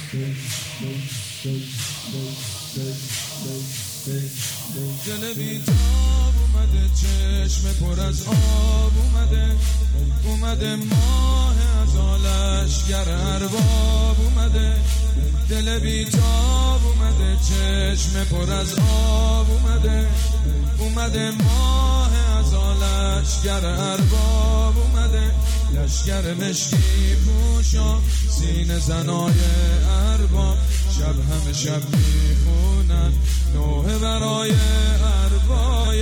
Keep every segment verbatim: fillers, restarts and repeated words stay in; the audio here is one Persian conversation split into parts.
دل بیتاب اومده، چشم پر از آب اومده، اومده ماه از آلشگر ارباب اومده. دل بیتاب اومده، چشم پر از آب اومده، اومده ماه از آلشگر ارباب اومده. لشگر مشکی پوشا سینه زنای ارباب، شب همه شب میخونن نوحه برای ارباب.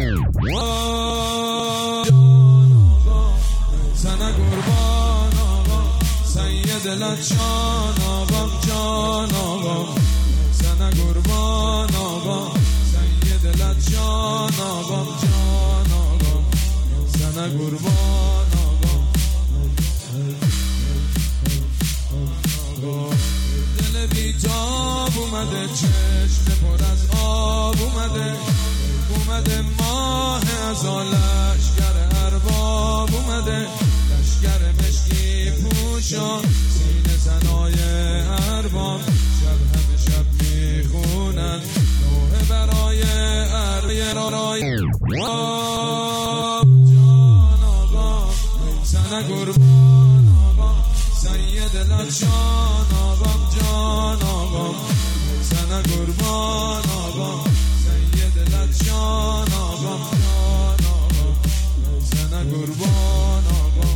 سنه قربان آقا سید لچان آقا جان آقا، سنه قربان آقا سید لچان آقا جان آقا، سنه قربان دل بیتاب اومده، چشم پر از آب اومده، اومده ماه از لشگر ارباب اومده. لشگر مشکی پوشا سینه زنای ارباب، شب همه شب میخونن نوحه برای ارباب. جان آقا سنه قربان آقا سید لچان آقا جان آقا، سنه قربان آقا سید لچان آقا جان آقا، سنه قربان آقا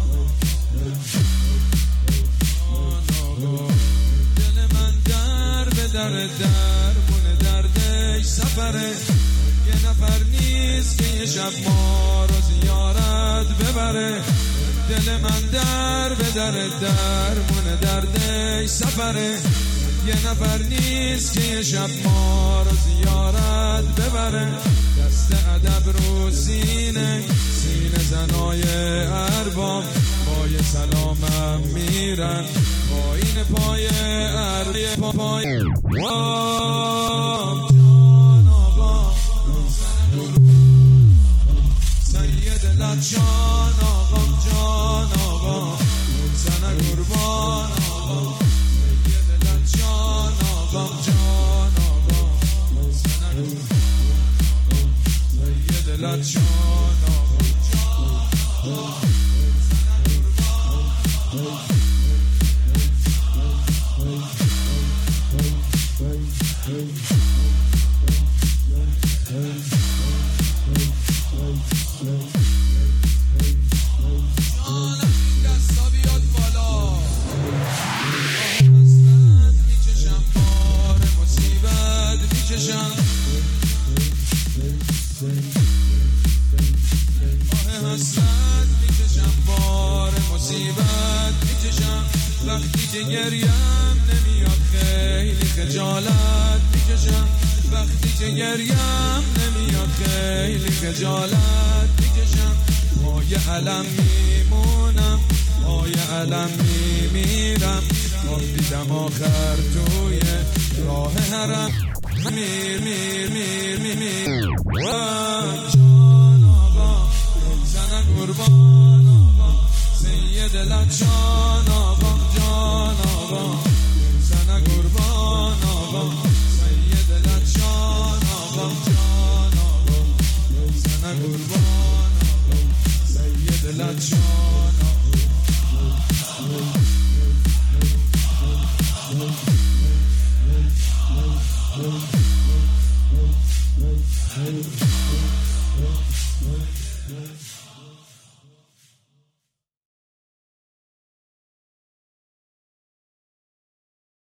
جان آقا. دل من در به در در بونه دردش سفره، یه نفر نیست که یه شب ما رو زیارت ببره. دل من در به در در مونه دردش سفره، یه نفر نیست که یه شب ما رو زیارت ببره. دست ادب رو سینه سینه زنای ارباب، با یه سلامم میرن با این پای ارباب. پای جان آقا سید لچان آقا جان آقا، سنه قربان آقا سید لچان آقا جان آقا، سنه قربان سید لچان آقا جان آقا. حسرت میکشم بار مصیبت میکشم، وقتی که گریم نمیاد خیلی خجالت میکشم، وقتی که گریم نمیاد خیلی خجالت میکشم. پای علم میمونم پای علم میمیرم، آب دیدم آخر توی راه حرم میر میر میر میر میر. جان آقا سنه قربان آقا سید لچان آقا جان آقا، سنه قربان آقا سید لچان آقا جان آقا، سنه قربان آقا سید لچان